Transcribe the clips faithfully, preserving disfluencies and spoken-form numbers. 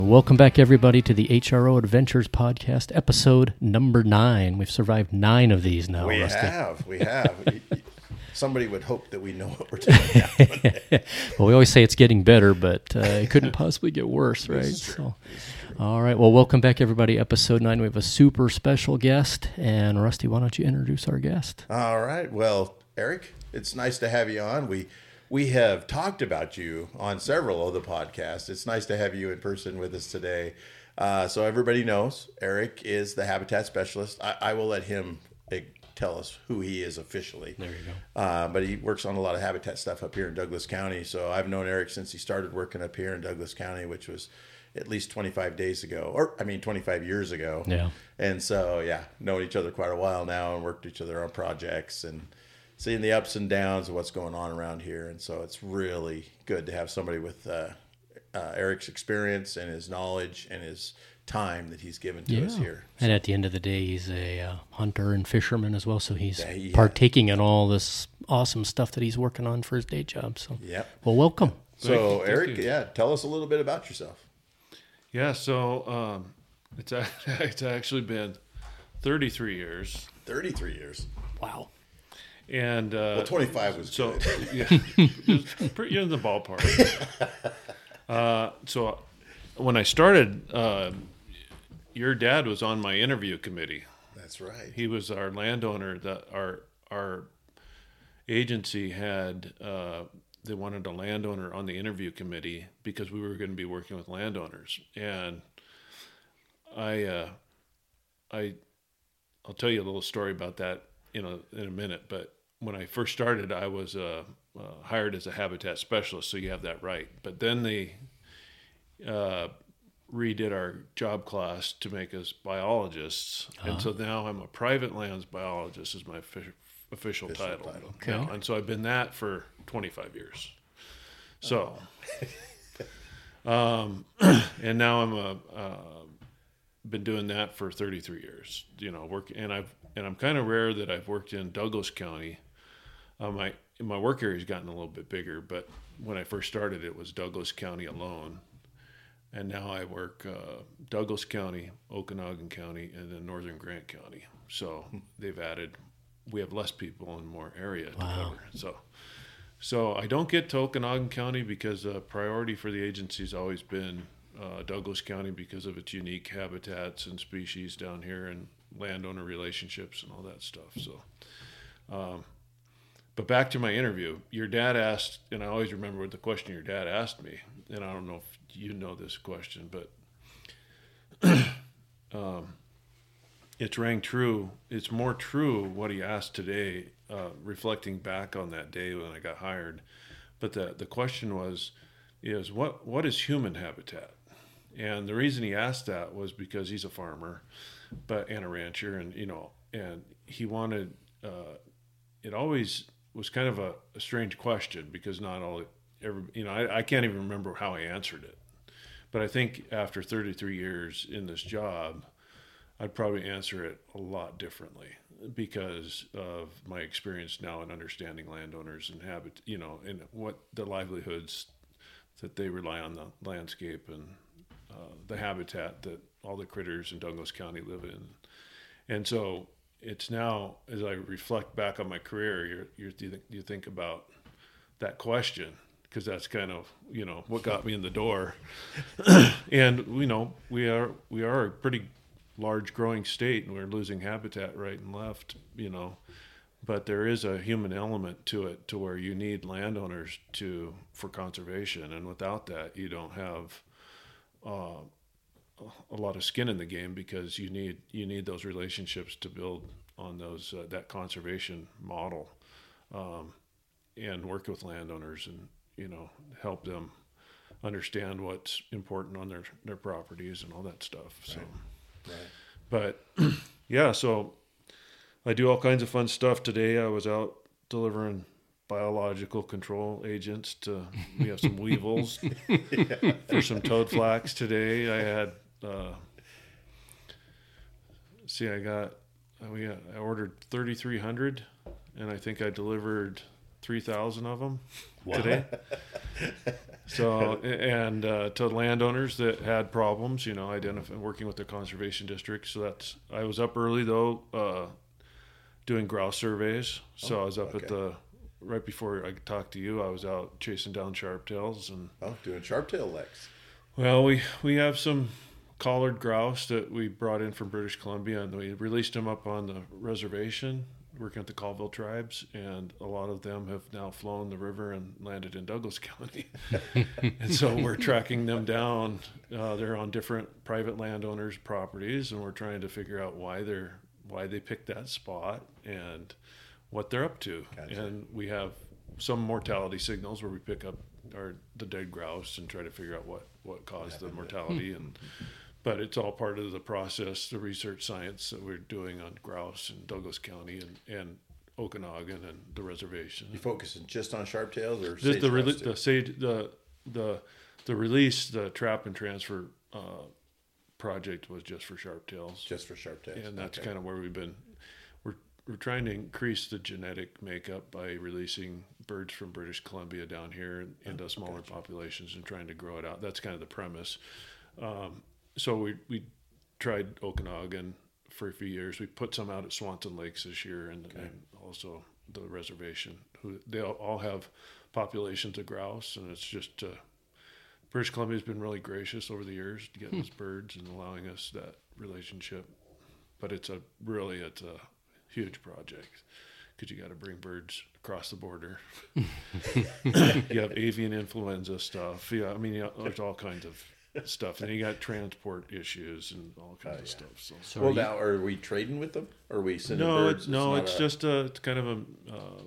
Welcome back, everybody, to the H R O Adventures podcast, episode number nine. We've survived nine of these now, We Rusty. have. We have. Somebody would hope that we know what we're talking about. Well, we always say it's getting better, but uh, it couldn't possibly get worse, right? So, all right. Well, welcome back, everybody. Episode nine. We have a super special guest. And, Rusty, why don't you introduce our guest? All right. Well, Eric, it's nice to have you on. We we have talked about you on several of the podcasts. It's nice to have you in person with us today. Uh, so everybody knows Eric is the habitat specialist. I, I will let him uh, tell us who he is officially. There you go. Uh, but he works on a lot of habitat stuff up here in Douglas County. So I've known Eric since he started working up here in Douglas County, which was at least twenty-five days ago, or I mean, twenty-five years ago. Yeah. And so, yeah, known each other quite a while now and worked each other on projects and seeing the ups and downs of what's going on around here. And so it's really good to have somebody with uh, uh, Eric's experience and his knowledge and his time that he's given to Yeah. us here. And at the end of the day, he's a uh, hunter and fisherman as well, so he's Yeah, he- partaking in all this awesome stuff that he's working on for his day job. So, Yep. well, welcome. So, Thank you, thank Eric, you. yeah, tell us a little bit about yourself. Yeah, so um, it's a- it's actually been thirty-three years, thirty-three years. Wow. and uh, Well, twenty-five was so good. yeah, it's pretty in the ballpark. Uh, so when I started, uh, your dad was on my interview committee. That's right. He was our landowner that our our agency had. Uh, they wanted a landowner on the interview committee because we were going to be working with landowners, and I, uh, I, I'll tell you a little story about that in a in a minute. But when I first started, I was uh, uh, hired as a habitat specialist, so you have that right. But then they uh, redid our job class to make us biologists, Uh-huh. and so now I'm a private lands biologist is my official, official, Official title. title. Okay. Yeah, and so I've been that for twenty-five years. So, um, and now I'm a uh, been doing that for thirty-three years. You know, work and I've and I'm kind of rare that I've worked in Douglas County. Uh, my my work area's gotten a little bit bigger, but when I first started, it was Douglas County alone. And now I work uh, Douglas County, Okanogan County, and then Northern Grant County. So they've added, we have less people and more area to Wow. cover. So, so I don't get to Okanogan County because the priority for the agency's always been uh, Douglas County because of its unique habitats and species down here and landowner relationships and all that stuff. So, um, but back to my interview, your dad asked, and I always remember what the question your dad asked me, and I don't know if you know this question, but um, it's rang true. It's more true what he asked today, uh, reflecting back on that day when I got hired. But the the question was, is what what is human habitat? And the reason he asked that was because he's a farmer, but and a rancher, and you know, and he wanted. Uh, it always was kind of a, a strange question because not all every you know I, I can't even remember how I answered it. But I think after thirty-three years in this job, I'd probably answer it a lot differently because of my experience now in understanding landowners and habit, you know, and what the livelihoods that they rely on the landscape and uh, the habitat that all the critters in Douglas County live in. And so it's now, as I reflect back on my career, you're, you're, you, think, you think about that question, because that's kind of, you know, what got me in the door. And, you know, we are we are a pretty large growing state, and we're losing habitat right and left, you know. But there is a human element to it to where you need landowners to for conservation. And without that, you don't have uh, a lot of skin in the game because you need you need those relationships to build on those uh, that conservation model um, and work with landowners and, you know, help them understand what's important on their, their properties and all that stuff. So, Right. but yeah, so I do all kinds of fun stuff today. I was out delivering biological control agents to, we have some weevils Yeah. for some toad flax today. I had, uh, see, I got, we got, I ordered thirty-three hundred and I think I delivered three thousand of them Wow. today. So, and uh, to landowners that had problems, you know, identifying, working with the conservation district. So that's, I was up early though, uh, doing grouse surveys. So Oh, I was up okay. at the, right before I talked to you, I was out chasing down sharptails and, Oh, doing sharptail leks. well, we, we have some collared grouse that we brought in from British Columbia, and we released them up on the reservation, working with the Colville tribes, and a lot of them have now flown the river and landed in Douglas County. And so we're tracking them down. Uh, they're on different private landowners' properties, and we're trying to figure out why they're why they picked that spot and what they're up to. Gotcha. And we have some mortality signals where we pick up our the dead grouse and try to figure out what what caused the mortality. And but it's all part of the process, the research science that we're doing on grouse in Douglas County and, and Okanagan and the reservation. You focusing just on sharptails or The sage the, grouse rele- too? the sage the the the release, the trap and transfer uh, project was just for sharptails, Just for sharptails. and that's Okay. kind of where we've been. We're we're trying to increase the genetic makeup by releasing birds from British Columbia down here into smaller populations and trying to grow it out. That's kind of the premise. Um, so we we tried Okanagan for a few years. We put some out at Swanton Lakes this year, and, and also the reservation. Who they all, all have populations of grouse, and it's just uh, British Columbia has been really gracious over the years to get those birds and allowing us that relationship. But it's a really it's a huge project because you got to bring birds across the border. You have avian influenza stuff. Yeah, I mean, you know, there's all kinds of stuff, and you got transport issues and all kinds of yeah. stuff. So. So Well, are you- now, are we trading with them? Or are we sending No, birds? it's, no, not it's a- just a it's kind of a uh,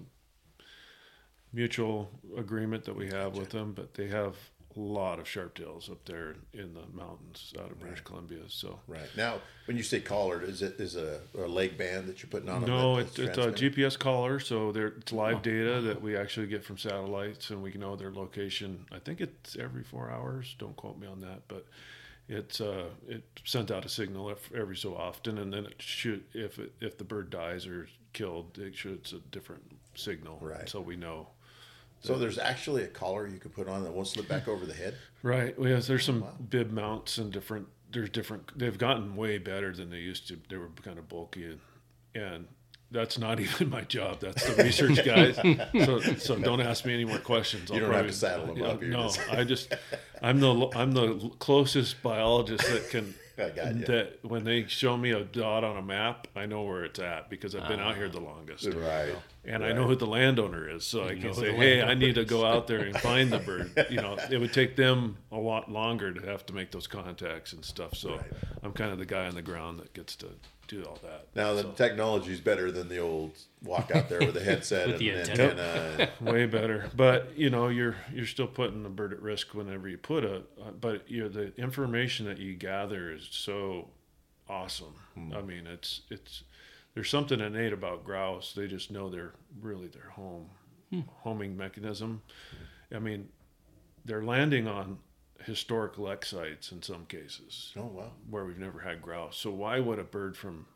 mutual agreement that we have with them. But they have a lot of sharptails up there in the mountains out of British Columbia. So Right. Now, when you say collared, is it is it a, a leg band that you're putting on them? no, that- it's that's it's a transmitting? G P S collar, so there it's live data that we actually get from satellites, and we can know their location. I think it's every four hours. Don't quote me on that, but it's uh it sent out a signal ev- every so often, and then it should if it, if the bird dies or is killed, it shoots a different signal, Right. So we know. So there's actually a collar you can put on that won't slip back over the head? Right. Well, yes, there's some wow. bib mounts and different. There's different. They've gotten way better than they used to. They were kind of bulky, and, and that's not even my job. That's the research guys. So so don't ask me any more questions. You don't have to saddle them up, you're No, just- I just I'm the I'm the closest biologist that can. I got you. That when they show me a dot on a map, I know where it's at because I've been out here the longest. Right. And I Right. know who the landowner is, so I know can who say, the "Hey, landowner I need to go out there and find the bird." You know, it would take them a lot longer to have to make those contacts and stuff. So Right. I'm kind of the guy on the ground that gets to do all that. Now, the So, technology's better than the old walk out there with a headset With and the an antenna. antenna. way better, but you know, you're you're still putting the bird at risk whenever you put a. Uh, but you know, the information that you gather is so awesome. I mean, it's it's. There's something innate about grouse. They just know they're really their home, homing mechanism. I mean, they're landing on historic lek sites in some cases Oh, wow. where we've never had grouse. So why would a bird from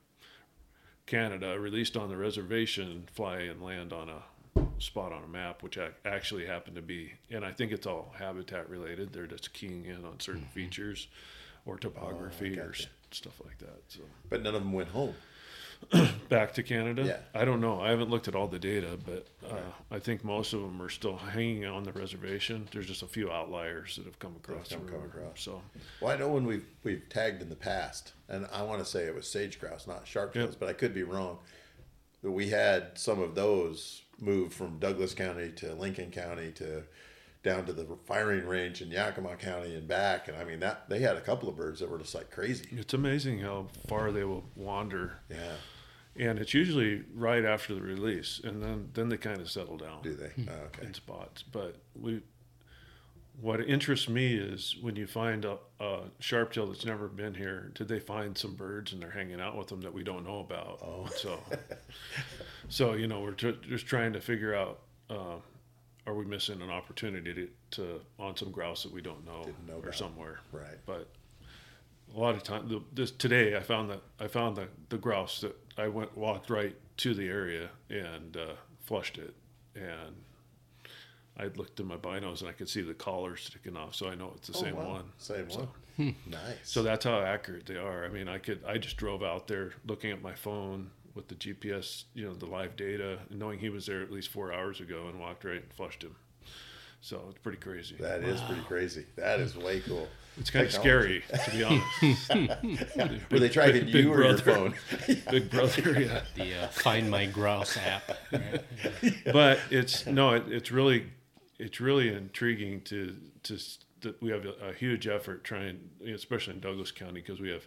Canada released on the reservation fly and land on a spot on a map, which ac- actually happened to be, and I think it's all habitat related. They're just keying in on certain features or topography or gotcha. s- stuff like that. So But none of them went home. back to Canada. Yeah. I don't know. I haven't looked at all the data, but uh, I think most of them are still hanging on the reservation. There's just a few outliers that have come across the come- come river. across. So Well, I know when we've we've tagged in the past, and I want to say it was sage grouse, not sharptails, Yep. but I could be wrong. But we had some of those moved from Douglas County to Lincoln County to down to the firing range in Yakima County and back, and I mean that they had a couple of birds that were just like crazy. it's amazing how far they will wander. Yeah, And it's usually right after the release, and then, then they kind of settle down do they? Oh, okay. in spots. But we, what interests me is when you find a, a sharptail that's never been here, did they find some birds and they're hanging out with them that we don't know about? Oh. So, so you know, we're tr- just trying to figure out, uh, are we missing an opportunity to, to on some grouse that we don't know, Didn't know or about. somewhere? Right. But a lot of time, the, this today, I found that I found the, the grouse that I went walked right to the area and uh, flushed it, and I looked in my binos and I could see the collar sticking off, so I know it's the Oh, same wow. one. Same So- one. Nice. So that's how accurate they are. I mean, I could I just drove out there looking at my phone with the G P S, you know, the live data, and knowing he was there at least four hours ago, and walked right and flushed him. So it's pretty crazy. That is pretty crazy. That is way cool. It's kind of Technology. scary, to be honest. Were they tracking big you or your brother. phone? Big brother, yeah. The uh, Find My Grouse app. Right? But it's no, it, it's really, it's really intriguing to to that we have a, a huge effort trying, especially in Douglas County, because we have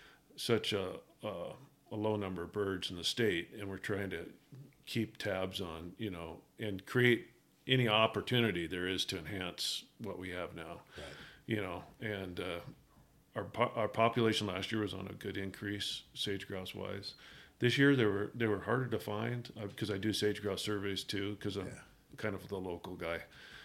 such a, a a low number of birds in the state, and we're trying to keep tabs on, you know, and create any opportunity there is to enhance what we have now. Right. You know, and uh, our po- our population last year was on a good increase, sage grouse wise. This year they were they were harder to find because uh, I do sage grouse surveys too, because I'm Yeah. kind of the local guy,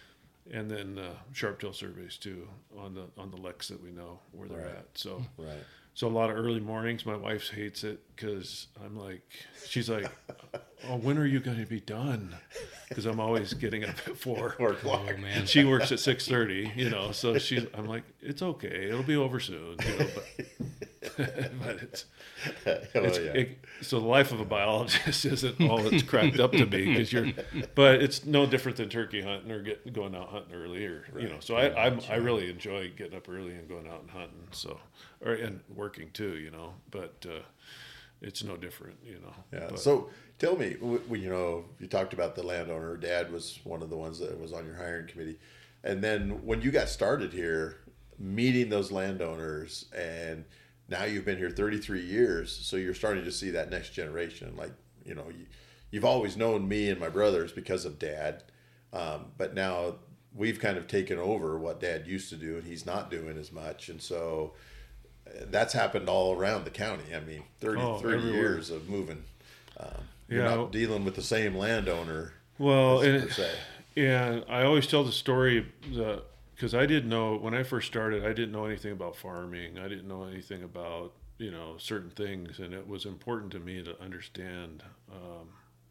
and then uh, sharp-tail surveys too on the on the leks that we know where they're Right. at. So Right. so a lot of early mornings. My wife hates it because I'm like, she's like, oh, when are you going to be done? Because I'm always getting up at four. Four o'clock. Oh, man. She works at six thirty, you know, so she's, I'm like, it's okay. It'll be over soon, you know, but, but it's, Oh, it's yeah. it, so the life of a biologist isn't all it's cracked up to be, because you're, but it's no different than turkey hunting or get, going out hunting early, or, you know, so I, I'm, I really enjoy getting up early and going out and hunting. So, or, and working too, you know, but, uh, it's no different, you know. Yeah. But- So tell me, w- w- you know, you talked about the landowner. Dad was one of the ones that was on your hiring committee. And then when you got started here, meeting those landowners, and now you've been here thirty-three years, so you're starting to see that next generation. Like, you know, you, you've always known me and my brothers because of Dad, um, but now we've kind of taken over what Dad used to do, and he's not doing as much. And so uh, that's happened all around the county. I mean, thirty, Oh, thirty everywhere. years of moving. Um, you're Yeah. not dealing with the same landowner. Well, per and, se. and I always tell the story that, because I didn't know, when I first started, I didn't know anything about farming. I didn't know anything about, you know, certain things. And it was important to me to understand um,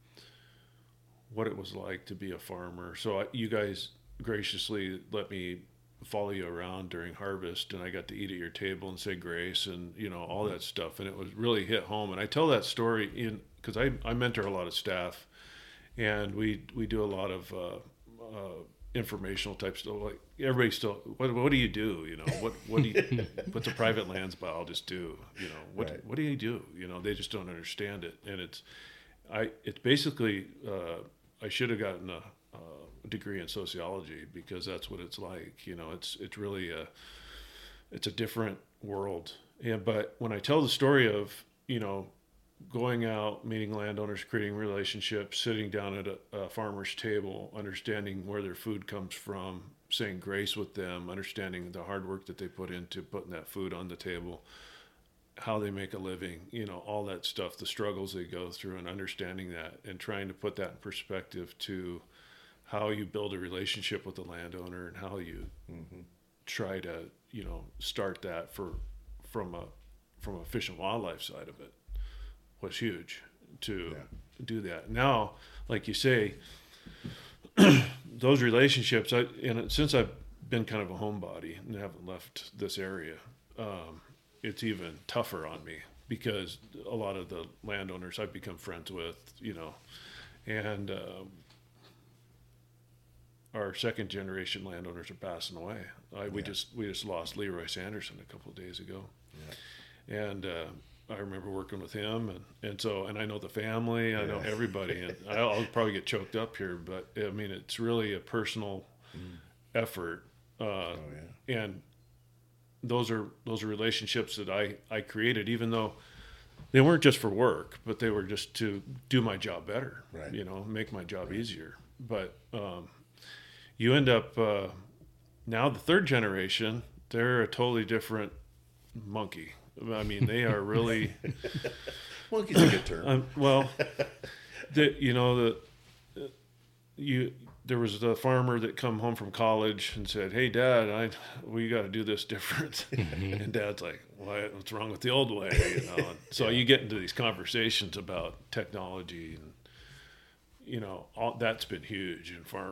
what it was like to be a farmer. So I, you guys graciously let me follow you around during harvest, and I got to eat at your table and say grace and, you know, all that stuff. And it was really hit home. And I tell that story in, because I, I mentor a lot of staff, and we, we do a lot of uh, uh, informational type stuff. Like everybody still, what, what do you do? You know, what, what do you, what's a private lands biologist do? You know, what, Right. what do you do? You know, they just don't understand it. And it's, I, it's basically, uh, I should have gotten a, a degree in sociology, because that's what it's like. You know, it's, it's really a, it's a different world. And, but when I tell the story of, you know, going out, meeting landowners, creating relationships, sitting down at a, a farmer's table, understanding where their food comes from, saying grace with them, understanding the hard work that they put into putting that food on the table, how they make a living, you know, all that stuff, the struggles they go through, and understanding that and trying to put that in perspective to how you build a relationship with the landowner, and how you Mm-hmm. try to, you know, start that for from a from a fish and wildlife side of it was huge to Yeah. do that. Now, like you say, those relationships, I, and since I've been kind of a homebody and haven't left this area, um, it's even tougher on me, because a lot of the landowners I've become friends with, you know, and um, our second generation landowners are passing away. I, we Yeah. just we just lost Leroy Sanderson a couple of days ago, and uh, I remember working with him, and, and so and I know the family, I know Yeah. everybody, and I'll, I'll probably get choked up here, but I mean it's really a personal effort, uh, Oh, yeah. and those are those are relationships that I I created, even though they weren't just for work, but they were just to do my job better, Right. you know, make my job easier. But um, you end up uh, now the third generation, they're a totally different monkey. I mean, they are really Monkey's a good term. um, well, the you know the uh, you there was the farmer that come home from college and said, "Hey, Dad, I we got to do this different," and Dad's like, "What? What's wrong with the old way?" You know. And so you get into these conversations about technology, and you know all, that's been huge in farming.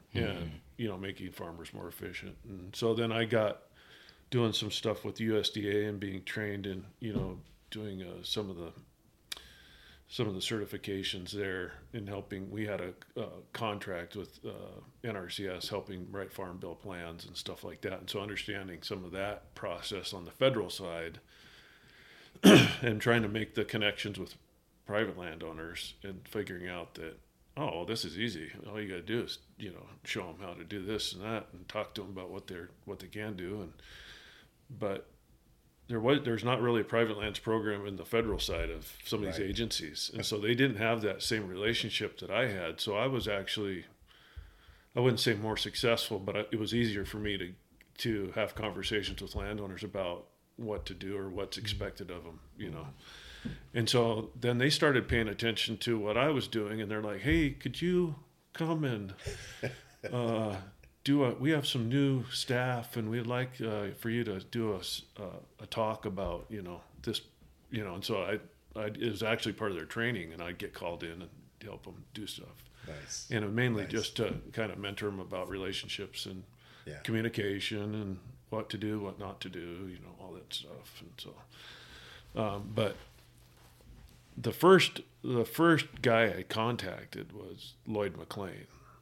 and you know, making farmers more efficient. And so then I got doing some stuff with U S D A and being trained in, you know, doing uh, some of the some of the certifications there in helping. We had a uh, contract with uh, N R C S helping write farm bill plans and stuff like that. And so understanding some of that process on the federal side and trying to make the connections with private landowners and figuring out that, oh, well, this is easy. All you got to do is, you know, show them how to do this and that and talk to them about what they're, what they can do. And, but there was, there's not really a private lands program in the federal side of some of these Right. agencies. And so they didn't have that same relationship that I had. So I was actually, I wouldn't say more successful, but it was easier for me to, to have conversations with landowners about what to do or what's expected of them, you know? And so then they started paying attention to what I was doing, and they're like, hey, could you come and uh, do a, we have some new staff, and we'd like uh, for you to do a, s- uh, a talk about, you know, this, you know, and so I, I, it was actually part of their training, and I'd get called in and help them do stuff. Nice. And mainly Nice. just to kind of mentor them about relationships and Yeah. communication and what to do, what not to do, you know, all that stuff. And so, um, but the first, the first guy I contacted was Lloyd McLean.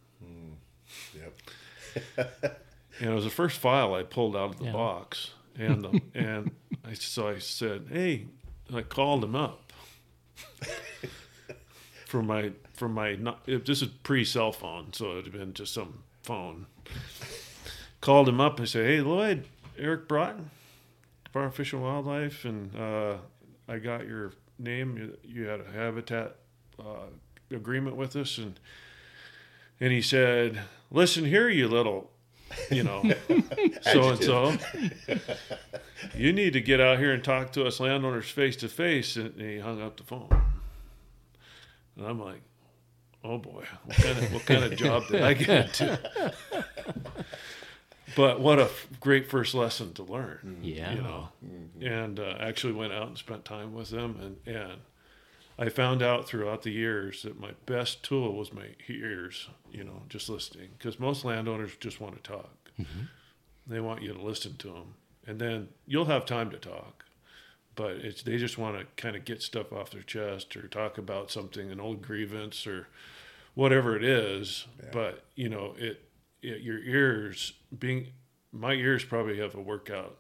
Yep. And it was the first file I pulled out of the Yeah. box. And, um, and I, so I said, hey, I called him up from my, from my, not, it, this is pre-cell phone, so it had been just some phone. Called him up and said, hey, Lloyd, Eric Broughton, Farm Fish and Wildlife, and uh, I got your name. You, you had a habitat uh, agreement with us. And and he said, listen here, you little, you know, so-and-so. You need to get out here and talk to us landowners face-to-face. And he hung up the phone. And I'm like, oh, boy, what kind of, what kind of job did I get into? But what a f- great first lesson to learn. Yeah. You know, and uh, actually went out and spent time with them. And, and I found out throughout the years that my best tool was my ears, you know, just listening. Because most landowners just want to talk. Mm-hmm. They want you to listen to them. And then you'll have time to talk. But it's they just want to kind of get stuff off their chest or talk about something, an old grievance or whatever it is. Yeah. But, you know, it, it your ears being my ears probably have a workout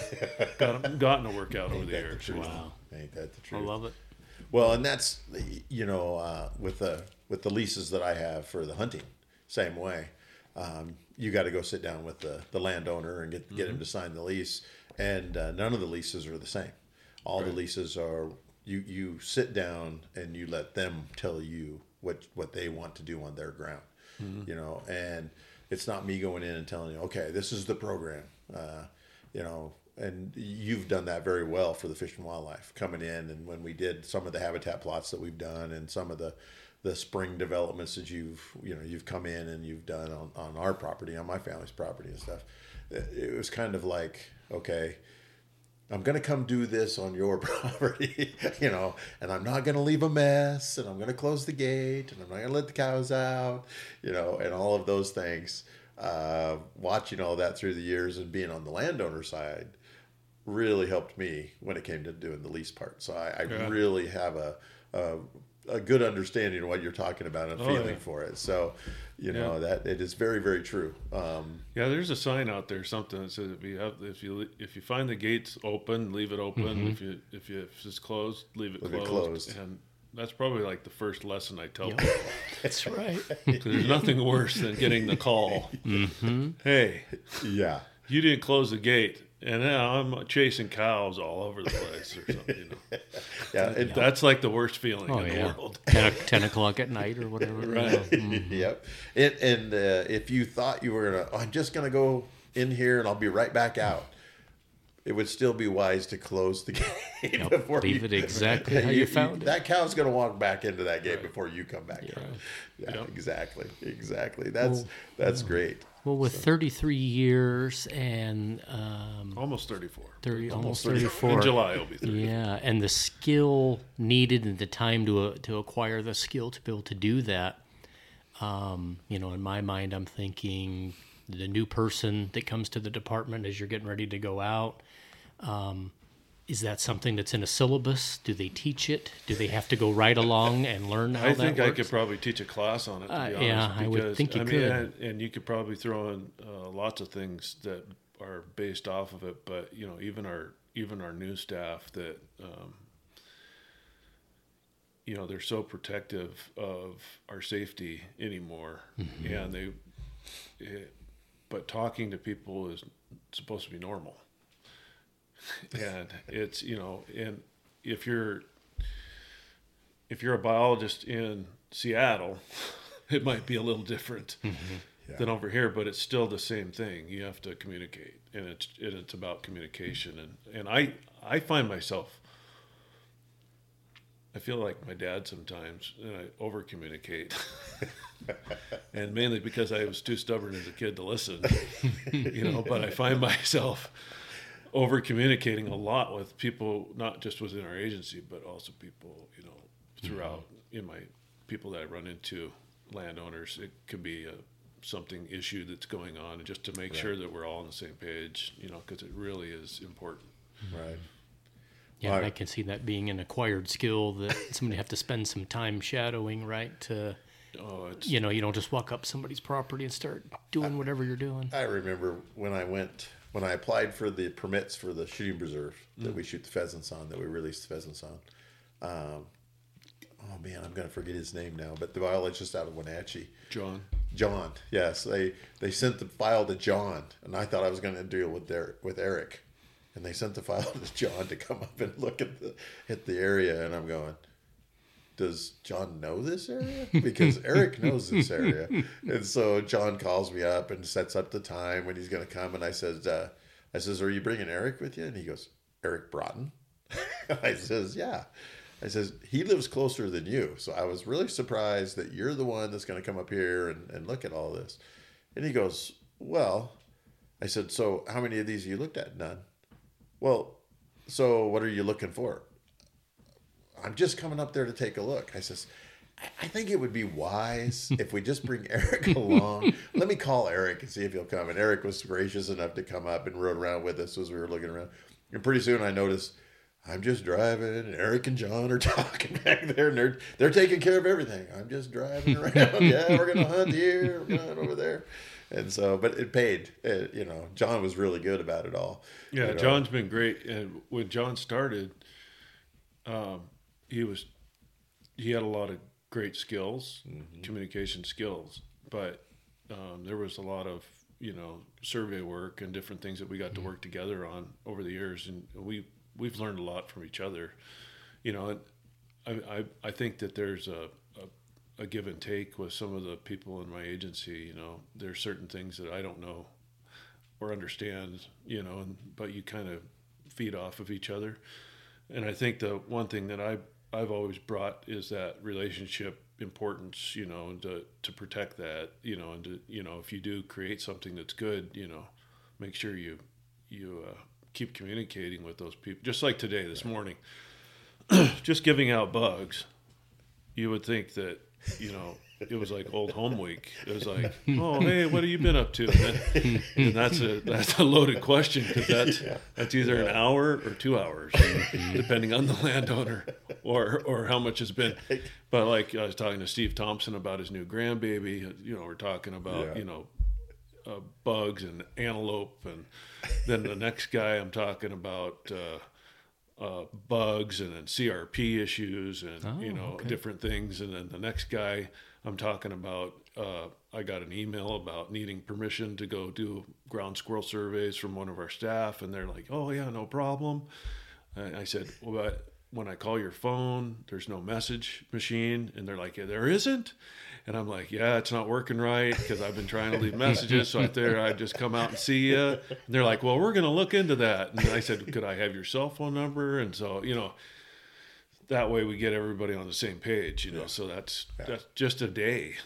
got, gotten a workout over Ain't the that the years. truth? Wow. Ain't that the I truth? love it. Well, and that's, you know, uh, with the with the leases that I have for the hunting, same way. Um, you got to go sit down with the, the landowner and get get him to sign the lease, and uh, none of the leases are the same. All the Right. leases are you you sit down and you let them tell you what what they want to do on their ground, you know, and it's not me going in and telling you, okay, this is the program, uh, you know. And you've done that very well for the Fish and Wildlife coming in, and when we did some of the habitat plots that we've done, and some of the, the spring developments that you've you know you've come in and you've done on, on our property, on my family's property and stuff, it was kind of like, okay, I'm gonna come do this on your property, you know, and I'm not gonna leave a mess, and I'm gonna close the gate, and I'm not gonna let the cows out, you know, and all of those things. Uh, watching all that through the years and being on the landowner side really helped me when it came to doing the lease part. So I, I Yeah. really have a, a a good understanding of what you're talking about and Oh, feeling yeah. for it. So, you know, Yeah. that it is very, very true. Um, Yeah, there's a sign out there, something that says if you have, if you if you find the gates open, leave it open. Mm-hmm. If you if you if it's closed, leave it, Leave it closed. closed. And that's probably like the first lesson I tell Yep. people. That's right. 'Cause there's nothing worse than getting the call. Mm-hmm. Hey, yeah. you didn't close the gate, and now I'm chasing cows all over the place or something. You know, Yeah. It, that's like the worst feeling Oh, in the yeah. world. ten, o- ten o'clock at night or whatever. Right. Yeah. Mm. Yep. It, and uh, if you thought you were gonna, oh, I'm just gonna go in here and I'll be right back out, it would still be wise to close the gate Yep. before Leave you, it exactly how you found it. That cow's gonna walk back into that gate Right. before you come back. Yeah. out. Yeah. Yep. Exactly. Exactly. That's Well, that's great. Well, with thirty-three years and um, Almost thirty-four. thirty, almost thirty. thirty-four. In July, it'll be thirty. Yeah, and the skill needed and the time to uh, to acquire the skill to be able to do that. Um, you know, in my mind, I'm thinking the new person that comes to the department as you're getting ready to go out. Um, is that something that's in a syllabus? Do they teach it? Do they have to go right along and learn how I that think works? I could probably teach a class on it, to Uh, be honest. yeah, I would because, think you I mean, could. And, and you could probably throw in uh, lots of things that are based off of it. But, you know, even our even our new staff that, um, you know, they're so protective of our safety anymore. Mm-hmm. And they, it, but talking to people is supposed to be normal. And it's, you know, and if you're, if you're a biologist in Seattle, it might be a little different Mm-hmm. Yeah. than over here, but it's still the same thing. You have to communicate, and it's, and it's about communication. And, and I, I find myself, I feel like my dad sometimes, and I over communicate. And mainly because I was too stubborn as a kid to listen, you know, but I find myself over communicating a lot with people, not just within our agency, but also people, you know, throughout in my people that I run into, landowners. It could be a, something issue that's going on, and just to make Right. sure that we're all on the same page, you know, because it really is important. Right. Yeah, Well, and I can see that being an acquired skill that somebody have to spend some time shadowing, right? To, Oh, it's you know, you don't just walk up somebody's property and start doing whatever you're doing. I remember when I went, when I applied for the permits for the shooting preserve that we shoot the pheasants on, that we release the pheasants on. Um, oh man, I'm going to forget his name now, but the biologist out of Wenatchee, John. John. Yes, they they sent the file to John, and I thought I was going to deal with their with Eric, and they sent the file to John to come up and look at the at the area, and I'm going, does John know this area? Because Eric knows this area. And so John calls me up and sets up the time when he's going to come. And I says, uh, I says, are you bringing Eric with you? And he goes, Eric Broughton? I says, yeah. I says, he lives closer than you. So I was really surprised that you're the one that's going to come up here and, and look at all this. And he goes, well, I said, so how many of these have you looked at? None. Well, so what are you looking for? I'm just coming up there to take a look. I says, I think it would be wise if we just bring Eric along. Let me call Eric and see if he'll come. And Eric was gracious enough to come up and rode around with us as we were looking around. And pretty soon I noticed I'm just driving, and Eric and John are talking back there, and they're they're taking care of everything. I'm just driving around. Yeah, we're gonna hunt here, we're going over there. And so, but it paid. It, you know, John was really good about it all. Yeah, you know. John's been great. And when John started, um, he was he had a lot of great skills, mm-hmm. communication skills, but um, there was a lot of, you know, survey work and different things that we got mm-hmm. to work together on over the years, and we we've learned a lot from each other, you know. And I I, I think that there's a, a a give and take with some of the people in my agency. You know, there's certain things that I don't know or understand, you know, and but you kind of feed off of each other. And I think the one thing that I I've always brought is that relationship importance, you know, and to, to protect that, you know, and to, you know, if you do create something that's good, you know, make sure you, you uh, keep communicating with those people. Just like today, this morning, just giving out bugs, you would think that, you know, it was like old home week. It was like, oh, hey, what have you been up to? And, then, and that's a that's a loaded question, because that's Yeah. that's either an hour or two hours, depending on the landowner or or how much it's been. But like I was talking to Steve Thompson about his new grandbaby. You know, we're talking about Yeah. you know uh, bugs and antelope, and then the next guy I'm talking about. Uh, Uh, bugs and then C R P issues and Oh, you know okay. different things, and then the next guy I'm talking about, uh, I got an email about needing permission to go do ground squirrel surveys from one of our staff, and they're like, oh yeah, no problem. And I said, well, but when I call your phone, there's no message machine, and they're like, yeah, there isn't. And I'm like, yeah, it's not working right, because I've been trying to leave messages. So I there, I just come out and see you. And they're like, well, we're going to look into that. And I said, could I have your cell phone number? And so, you know, that way we get everybody on the same page, you know. Yeah. So that's yeah. that's just a day.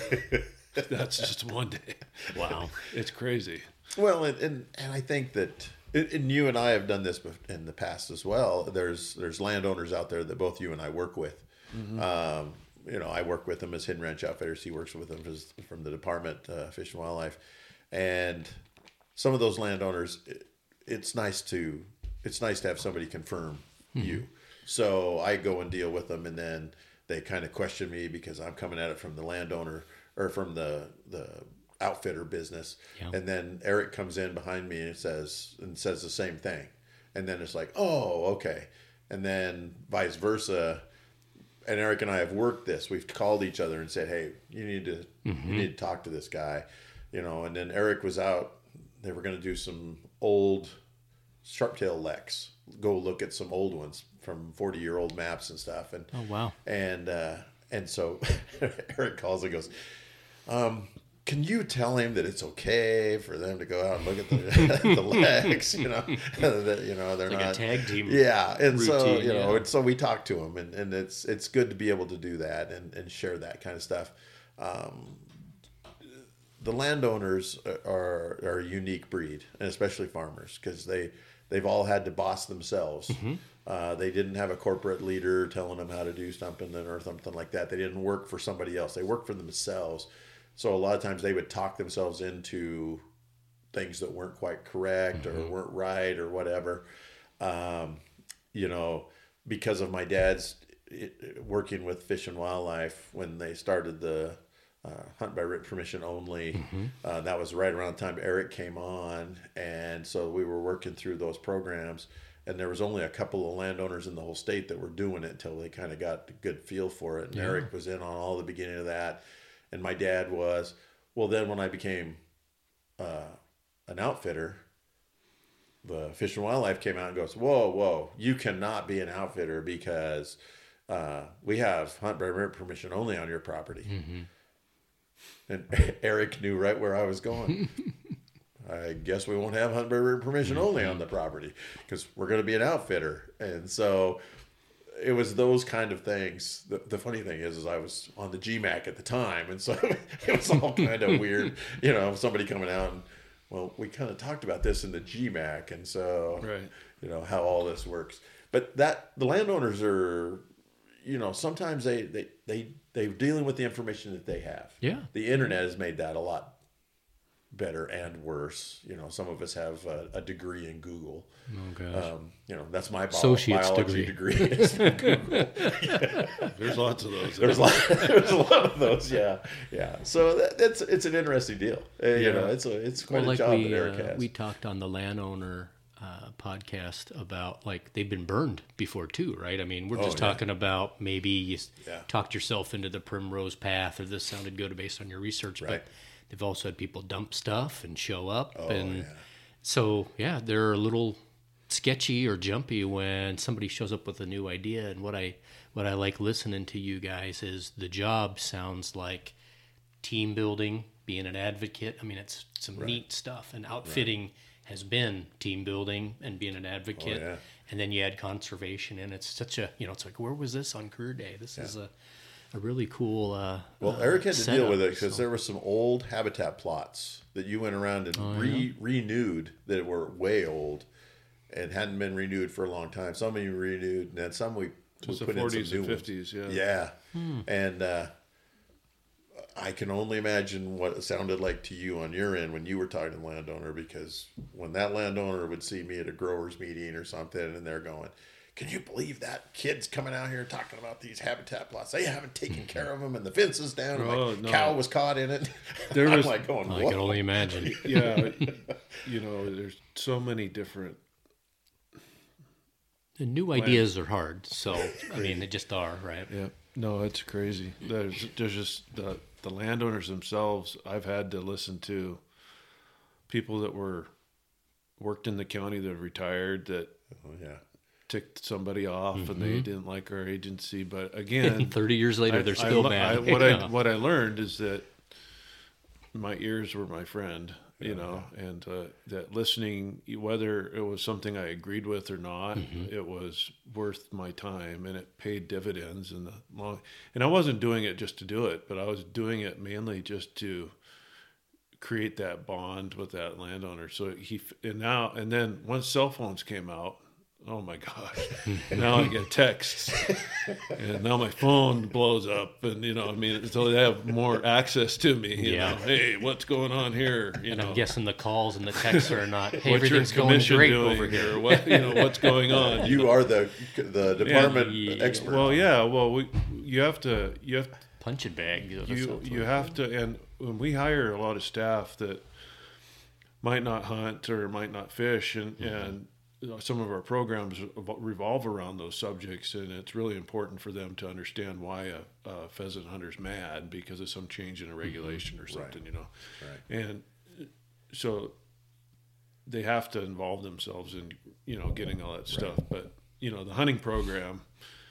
That's just one day. Wow. It's crazy. Well, and, and, and I think that, and you and I have done this in the past as well. There's there's landowners out there that both you and I work with. Mm-hmm. Um, you know, I work with him as Hidden Ranch Outfitters. He works with them as, from the department, uh, Fish and Wildlife. And some of those landowners, it, it's nice to, it's nice to have somebody confirm mm-hmm. you. So I go and deal with them, and then they kind of question me because I'm coming at it from the landowner or from the, the outfitter business. Yeah. And then Eric comes in behind me and says, and says the same thing. And then it's like, oh, okay. And then vice versa. And Eric and I have worked this. We've called each other and said, hey, you need to, mm-hmm. you need to talk to this guy, you know. And then Eric was out. They were going to do some old sharp-tailed leks. Go look at some old ones from forty-year-old maps and stuff. And oh wow! And uh, and so Eric calls and goes, um, "Can you tell him that it's okay for them to go out and look at the the leks? You know, that, you know they're like not a tag team. Yeah, and routine, so you know, yeah. and so we talk to him, and, and it's it's good to be able to do that and, and share that kind of stuff. Um, the landowners are are a unique breed, and especially farmers, because they. They've all had to boss themselves. Mm-hmm. Uh, they didn't have a corporate leader telling them how to do something or something like that. They didn't work for somebody else. They worked for themselves. So a lot of times they would talk themselves into things that weren't quite correct mm-hmm. or weren't right or whatever. Um, you know, because of my dad's it, working with Fish and Wildlife when they started the Uh, hunt by written permission only. Mm-hmm. Uh, that was right around the time Eric came on. And so we were working through those programs, and there was only a couple of landowners in the whole state that were doing it until they kind of got a good feel for it. And yeah. Eric was in on all the beginning of that. And my dad was, well, then when I became uh, an outfitter, the Fish and Wildlife came out and goes, whoa, whoa, you cannot be an outfitter because uh, we have hunt by written permission only on your property. Mm-hmm. And Eric knew right where I was going. I guess we won't have hunt by written permission only on the property because we're going to be an outfitter. And so it was those kind of things. The, the funny thing is, is I was on the G MAC at the time. And so it was all kind of weird, you know, somebody coming out and, well, we kind of talked about this in the G MAC. And so, right. you know, how all this works. But that the landowners are, you know, sometimes they, they, they, they're dealing with the information that they have. Yeah. The internet has made that a lot better and worse. You know, some of us have a, a degree in Google. Oh, gosh. Um, you know, that's my bio- Associate's biology degree. degree is from Google. Yeah. There's lots of those. There's, a lot, there's a lot of those, yeah. Yeah. So that, that's it's an interesting deal. Uh, you yeah. know, it's a it's quite well, a like job we, that Eric uh, has. we talked on the landowner Uh, podcast about like they've been burned before too, right? I mean, we're just oh, yeah. talking about maybe you yeah. talked yourself into the primrose path, or this sounded good based on your research, right. but they've also had people dump stuff and show up, oh, and yeah. so yeah, they're a little sketchy or jumpy when somebody shows up with a new idea. And what I what I like listening to you guys is the job sounds like team building, being an advocate. I mean, it's some right. neat stuff, and outfitting. Right. has been team building and being an advocate. Oh, yeah. And then you add conservation, and it's such a, you know, it's like, where was this on career day? This yeah. is a, a really cool uh Well, uh, Eric had to setup, deal with it because so. there were some old habitat plots that you went around and oh, re, yeah? renewed that were way old and hadn't been renewed for a long time. Some we renewed, and then some we, we the put in forties some new and fifties, ones. yeah. Yeah. Hmm. And uh, I can only imagine what it sounded like to you on your end when you were talking to the landowner, because when that landowner would see me at a growers meeting or something and they're going, can you believe that kid's coming out here talking about these habitat plots? They haven't taken care of them and the fence is down and oh, my no. cow was caught in it. There I'm was, like going, I can only imagine. Yeah. You know, there's so many different. The new ideas are hard. So, I mean, they just are, right? Yeah. No, it's crazy. There's, there's just the, the landowners themselves. I've had to listen to people that were worked in the county that retired that oh, yeah. ticked somebody off Mm-hmm. and they didn't like our agency. But again, thirty years later, I, they're still I, mad. I, what yeah. I what I learned is that my ears were my friend, you know, and uh, that listening, whether it was something I agreed with or not, mm-hmm. it was worth my time and it paid dividends in the long. And I wasn't doing it just to do it, but I was doing it mainly just to create that bond with that landowner. So he and now and then once cell phones came out, oh my gosh, now I get texts, and now my phone blows up, and you know, I mean, so they have more access to me. You Yeah. know, hey, what's going on here? You And know, I'm guessing the calls and the texts are not, hey, what's your everything's going commission great doing over here. Or what, you know, what's going on? You are the the department Yeah. expert. Well, yeah, well, we you have to you have Punching bag. of you something. you have to, and when we hire a lot of staff that might not hunt or might not fish, and Mm-hmm. and you know, some of our programs revolve around those subjects, and it's really important for them to understand why a, a pheasant hunter's mad because of some change in a regulation or something, you know. Right. And so they have to involve themselves in, you know, getting all that stuff. But, you know, the hunting program,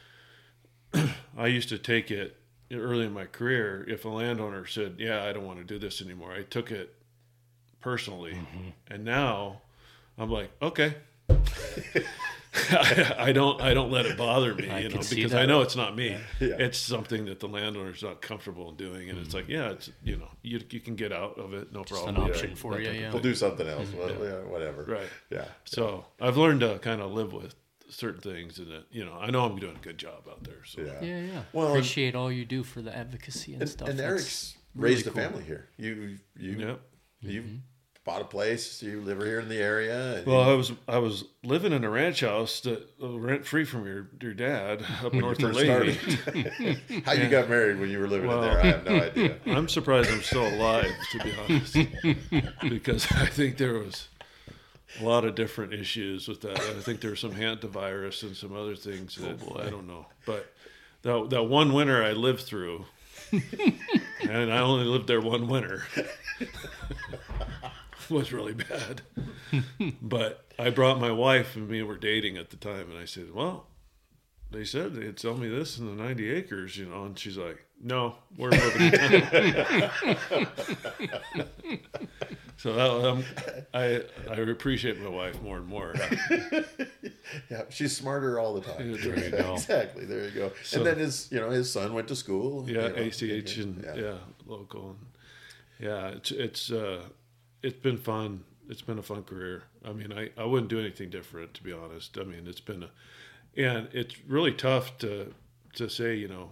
I used to take it early in my career. If a landowner said, yeah, I don't want to do this anymore, I took it personally. Mm-hmm. And now I'm like, okay. I, I don't I don't let it bother me, I you know, can see because that. I know it's not me. Yeah. It's something that the landowner's not comfortable in doing, and it's like, yeah, it's, you know, you you can get out of it, no Just problem. an Yeah, option for that you, type of yeah. We'll do something else. Well, yeah, whatever. Right. Yeah. So I've learned to kind of live with certain things, and that, you know, I know I'm doing a good job out there. So Yeah. Yeah, yeah. Well, Appreciate all you do for the advocacy and, And, stuff. and That's Eric's really raised cool. a family here. You you Yep. you Mm-hmm. bought a place. You live here in the area. And Well, I was I was living in a ranch house that uh, rent free from your your dad up north of first Lady. how you got married when you were living Well- in there? I have no idea. I'm surprised I'm still alive, to be honest, because I think there was a lot of different issues with that. I think there was some hantavirus and some other things that I don't know. But that that one winter I lived through, and I only lived there one winter, was really bad. But I brought my wife, and we were dating at the time, and I said, well, they said they'd sell me this in the ninety acres, you know, and she's like, no, we're moving in town. So that, um, I I appreciate my wife more and more. Yeah, she's smarter all the time. There you go. Exactly. There you go. So- and then his you know his son went to school. Yeah, you know, A C H and yeah. yeah. local. And yeah, it's it's uh, it's been fun. It's been a fun career. I mean, I, I wouldn't do anything different, to be honest. I mean, it's been a, and it's really tough to to say, you know.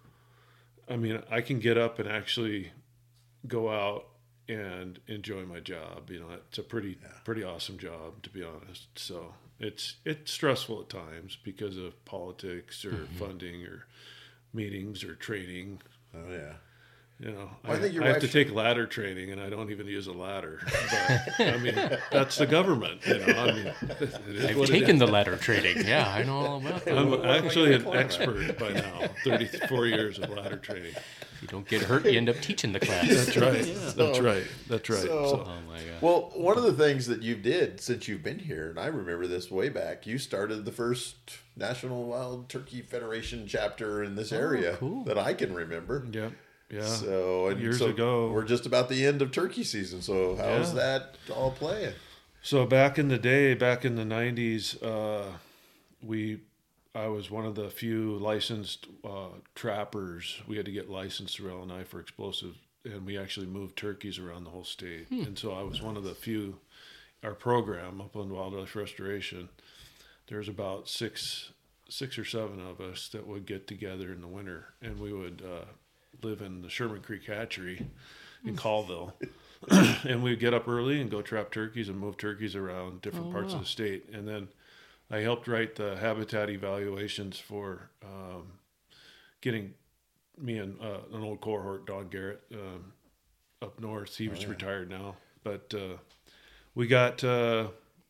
I mean, I can get up and actually go out and enjoy my job. You know, it's a pretty pretty awesome job, to be honest. So it's it's stressful at times because of politics or Mm-hmm. funding or meetings or training. Oh yeah. You know, Well, I I, think your I have to wife- take ladder training, and I don't even use a ladder. But I mean, that's the government. You know, I mean, it is I've what it taken is. the ladder trading. Yeah, I know all about that. I'm What- what am I actually gonna an climb at? expert by now. thirty-four years of ladder training. If you don't get hurt, you end up teaching the class. That's right. That's So- right. That's right. so- So- Oh my god. Well, one of the things that you did since you've been here, and I remember this way back, you started the first National Wild Turkey Federation chapter in this area cool. that I can remember. yeah. Yeah. So and Years so ago. we're just about the end of turkey season. So how's Yeah. that all playing? So back in the day, back in the nineties, uh, we, I was one of the few licensed uh, trappers. We had to get licensed through L N I for explosive, and we actually moved turkeys around the whole state. And so I was one of the few. Our program, Upland Wildlife Restoration, there's about six, six or seven of us that would get together in the winter, and we would uh, live in the Sherman Creek Hatchery in Colville. And we'd get up early and go trap turkeys and move turkeys around different Oh, parts wow. of the state. And then I helped write the habitat evaluations for um, getting me and uh, an old cohort, Don Garrett, um, up north. He was yeah. retired now. But uh, we got uh,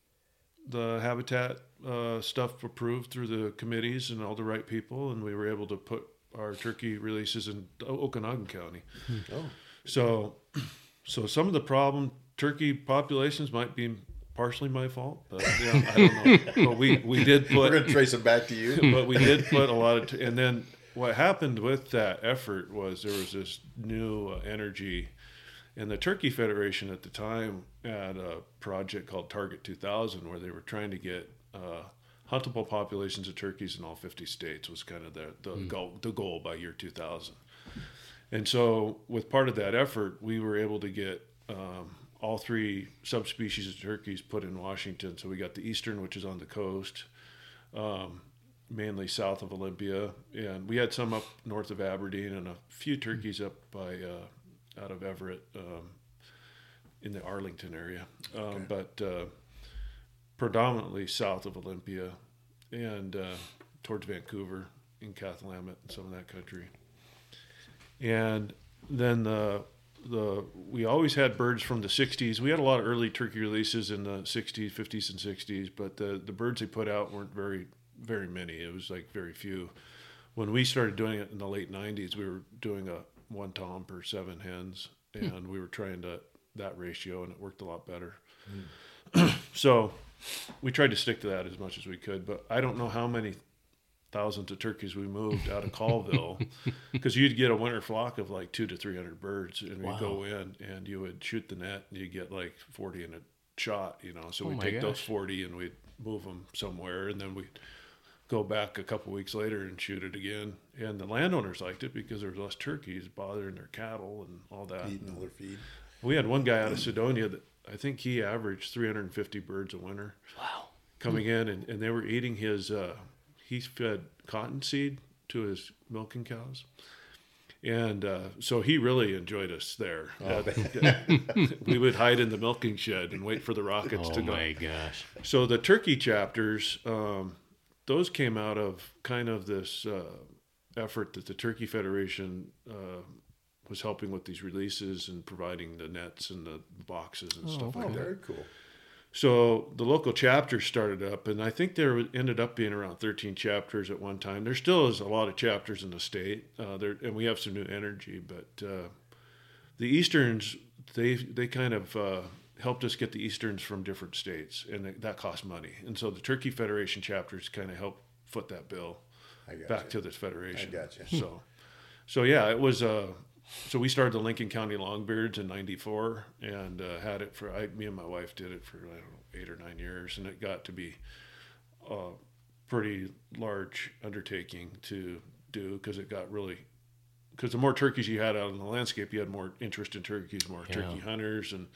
the habitat uh, stuff approved through the committees and all the right people, and we were able to put our turkey releases in Okanagan County. Oh, So, so some of the problem turkey populations might be partially my fault, but yeah, I don't know. But we, we did we're put, gonna trace them back to you. but we did put a lot of, t- and then what happened with that effort was there was this new uh, energy, and the Turkey Federation at the time had a project called Target two thousand where they were trying to get uh, huntable populations of turkeys in all fifty states was kind of the the goal the goal by year two thousand. And so, with part of that effort, we were able to get um, all three subspecies of turkeys put in Washington. So we got the eastern, which is on the coast. um, mainly south of Olympia, and we had some up north of Aberdeen and a few turkeys up by uh, out of Everett um, in the Arlington area, um, Okay. but uh, predominantly south of Olympia and uh, towards Vancouver in Cathlamet and some of that country. And then the the we always had birds from the sixties. We had a lot of early turkey releases in the sixties, fifties, and sixties, but the the birds they put out weren't very very many. It was like very few. When we started doing it in the late nineties, we were doing a one tom per seven hens, and hmm. we were trying to that ratio, and it worked a lot better. Hmm. So we tried to stick to that as much as we could, but I don't know how many thousands of turkeys we moved out of Colville, because you'd get a winter flock of like two to three hundred birds, and wow. we'd go in and you would shoot the net and you get like forty in a shot, you know. So oh we'd take gosh. those forty and we'd move them somewhere, and then we'd go back a couple weeks later and shoot it again. And the landowners liked it because there was less turkeys bothering their cattle and all that. Eating all their feed. We had one guy out of Sedonia that I think he averaged three hundred fifty birds a winter. Wow. Coming in, and, and they were eating his. Uh, he fed cottonseed to his milking cows, and uh, so he really enjoyed us there. Oh, uh, we would hide in the milking shed and wait for the rockets oh to go. Oh my gosh! So the turkey chapters, um, those came out of kind of this uh, effort that the Turkey Federation uh, was helping with these releases and providing the nets and the boxes and oh, stuff like oh, that. Very cool. So the local chapters started up, and I think there ended up being around thirteen chapters at one time. There still is a lot of chapters in the state, uh, there, and we have some new energy. But uh, the Easterns, they they kind of uh, helped us get the Easterns from different states, and that cost money. And so the Turkey Federation chapters kind of helped foot that bill back you. to this federation. I got you. So, so yeah, it was. Uh, So we started the Lincoln County Longbeards in ninety-four, and uh, had it for, I, me and my wife did it for, I don't know, eight or nine years, and it got to be a pretty large undertaking to do, because it got really, because the more turkeys you had out in the landscape, you had more interest in turkeys, more yeah. turkey hunters, and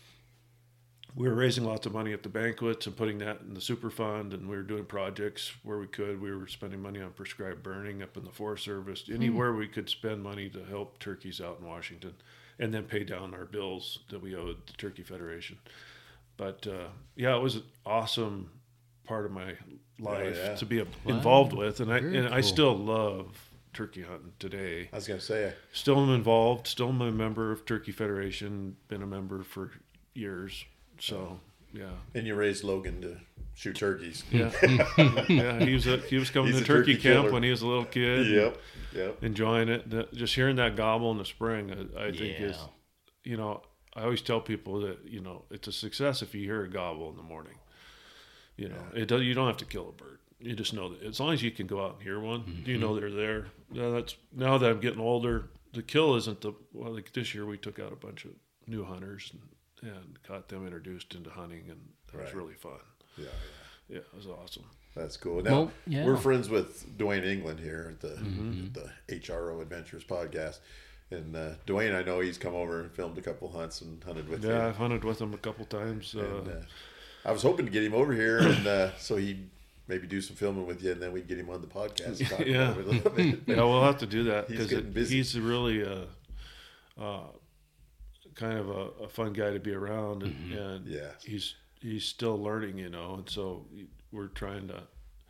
we were raising lots of money at the banquets and putting that in the super fund, and we were doing projects where we could. We were spending money on prescribed burning up in the Forest Service, anywhere mm. we could spend money to help turkeys out in Washington, and then pay down our bills that we owed the Turkey Federation. But uh, yeah, it was an awesome part of my life yeah, yeah. to be a, wow. involved with, and I Very and cool. I still love turkey hunting today. I was going to say, Still am involved. Still am a member of Turkey Federation. Been a member for years. So yeah, and you raised Logan to shoot turkeys. Yeah, yeah. He was a, he was coming He's to a turkey, turkey camp killer. when he was a little kid. Yep, yep. Enjoying it. The- Just hearing that gobble in the spring, I, I think Yeah. is, you know, I always tell people that, you know, it's a success if you hear a gobble in the morning. You know, Yeah. it does. You don't have to kill a bird. You just know that as long as you can go out and hear one, Mm-hmm. you know they're there. Yeah, that's now that I'm getting older. The kill isn't the well. Like this year, we took out a bunch of new hunters and, and got them introduced into hunting, and that was Right. really fun. Yeah, yeah. Yeah, it was awesome. That's cool. Now, Well, yeah. we're friends with Dwayne England here at the Mm-hmm. at the H R O Adventures podcast. And uh, Dwayne, I know he's come over and filmed a couple hunts and hunted with Yeah, you. I've hunted with him a couple times. Uh, And, uh, I was hoping to get him over here, and uh, so he'd maybe do some filming with you, and then we'd get him on the podcast. And talk Yeah. about it a little bit. yeah, we'll have to do that He's because getting busy. he's really a, uh, kind of a, a fun guy to be around, and, Mm-hmm. and Yes. he's he's still learning, you know, and so we're trying to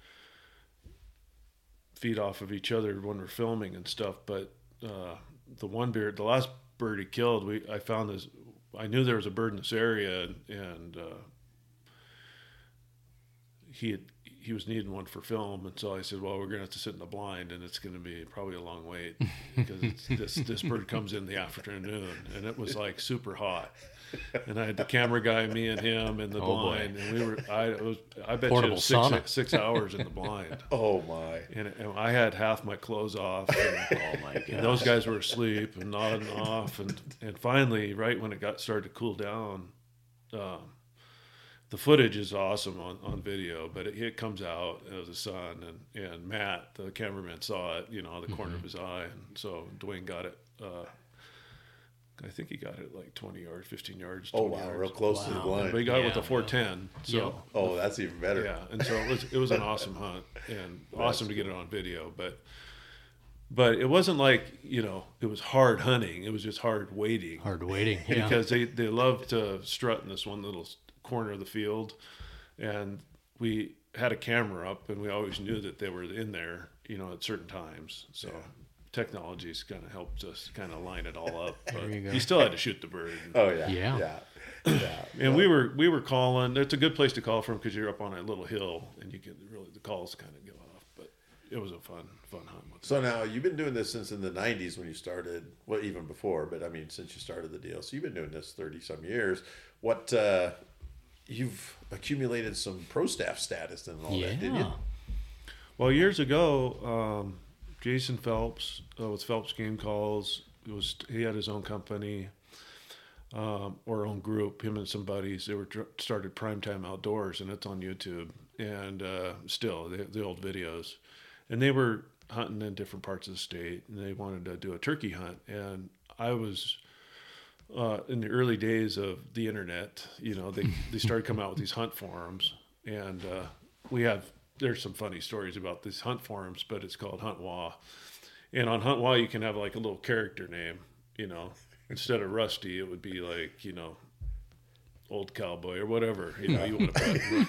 feed off of each other when we're filming and stuff. But uh, the one bird, the last bird he killed, we I found this. I knew there was a bird in this area, and, and uh, he had, he was needing one for film, and so I said, "Well, we're going to have to sit in the blind, and it's going to be probably a long wait because it's, this this bird comes in the afternoon, and it was like super hot." And I had the camera guy, me and him in the Oh, boy. blind, and we were I it was I bet Portable you it was sauna. six six hours in the blind, Oh my! and, and I had half my clothes off. And, Oh my and god! those guys were asleep and nodding off, and, and finally, right when it got started to cool down, um, the footage is awesome on, on video, but it, it comes out of the sun, and, and Matt, the cameraman, saw it, you know, the corner of his eye, and so Dwayne got it, uh, I think he got it like twenty yards, fifteen yards. Oh twenty wow, yards. real close to the Wow. blind. But he got it with Yeah. a four ten. So Yeah. Oh, that's even better. yeah, and so it was it was an awesome hunt and awesome to get it on video. But but it wasn't like, you know, it was hard hunting. It was just hard waiting. Hard waiting. Yeah. Because they, they love to strut in this one little corner of the field. And we had a camera up, and we always knew that they were in there, you know, at certain times. So Yeah. technology's kind of helped us kind of line it all up. But you go. you still had to shoot the bird. Oh yeah. Yeah. Yeah. Yeah. And we were we were calling. It's a good place to call from because you're up on a little hill, and you can really the calls kind of go off. But it was a fun fun hunt. With So now you've been doing this since in the nineties when you started, well, even before, but I mean, since you started the deal. So you've been doing this thirty some years. What, uh, you've accumulated some pro staff status and all that, didn't you? Yeah. Well, years ago, um, Jason Phelps uh, with Phelps Game Calls. It was he had his own company um, or own group. Him and some buddies. They were dr- started Primetime Outdoors, and it's on YouTube. And uh, still, the, the old videos, and they were hunting in different parts of the state, and they wanted to do a turkey hunt. And I was uh, in the early days of the internet. You know, they they started coming out with these hunt forums, and uh, we have. There's some funny stories about these hunt forums, but it's called Hunt Wah. And on Hunt Wah, you can have like a little character name, you know, instead of Rusty, it would be like, you know, Old Cowboy or whatever, you know, you want to